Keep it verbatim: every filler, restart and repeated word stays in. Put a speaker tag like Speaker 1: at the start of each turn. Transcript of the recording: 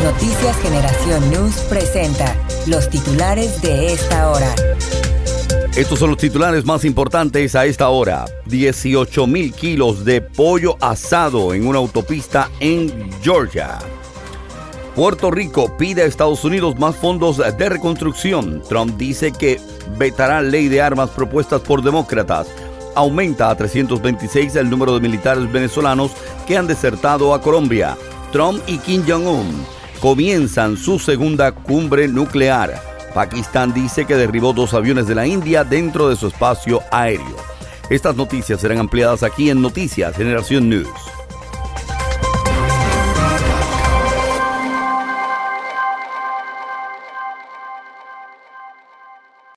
Speaker 1: Noticias Generación News presenta los titulares de esta hora.
Speaker 2: Estos son los titulares más importantes a esta hora. dieciocho mil kilos de pollo asado en una autopista en Georgia. Puerto Rico pide a Estados Unidos más fondos de reconstrucción. Trump dice que vetará ley de armas propuestas por demócratas. Aumenta a trescientos veintiséis el número de militares venezolanos que han desertado a Colombia. Trump y Kim Jong-un comienzan su segunda cumbre nuclear. Pakistán dice que derribó dos aviones de la India dentro de su espacio aéreo. Estas noticias serán ampliadas aquí en Noticias Generación News.